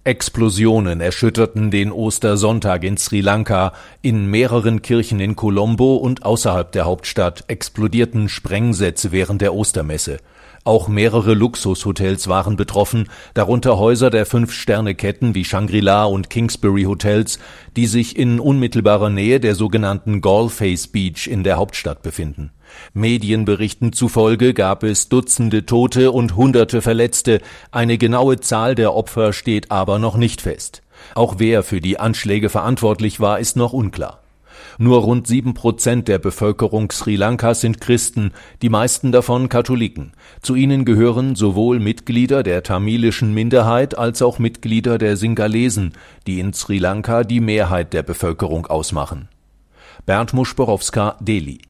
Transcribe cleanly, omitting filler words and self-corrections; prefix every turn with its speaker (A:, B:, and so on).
A: Explosionen erschütterten den Ostersonntag in Sri Lanka. In mehreren Kirchen in Colombo und außerhalb der Hauptstadt explodierten Sprengsätze während der Ostermesse. Auch mehrere Luxushotels waren betroffen, darunter Häuser der 5-Sterne-Ketten wie Shangri-La und Kingsbury Hotels, die sich in unmittelbarer Nähe der sogenannten Gallface Beach in der Hauptstadt befinden. Medienberichten zufolge gab es Dutzende Tote und Hunderte Verletzte. Eine genaue Zahl der Opfer steht aber noch nicht fest. Auch wer für die Anschläge verantwortlich war, ist noch unklar. Nur rund 7% der Bevölkerung Sri Lankas sind Christen, die meisten davon Katholiken. Zu ihnen gehören sowohl Mitglieder der tamilischen Minderheit als auch Mitglieder der Singalesen, die in Sri Lanka die Mehrheit der Bevölkerung ausmachen. Bernd Muschborowska, Delhi.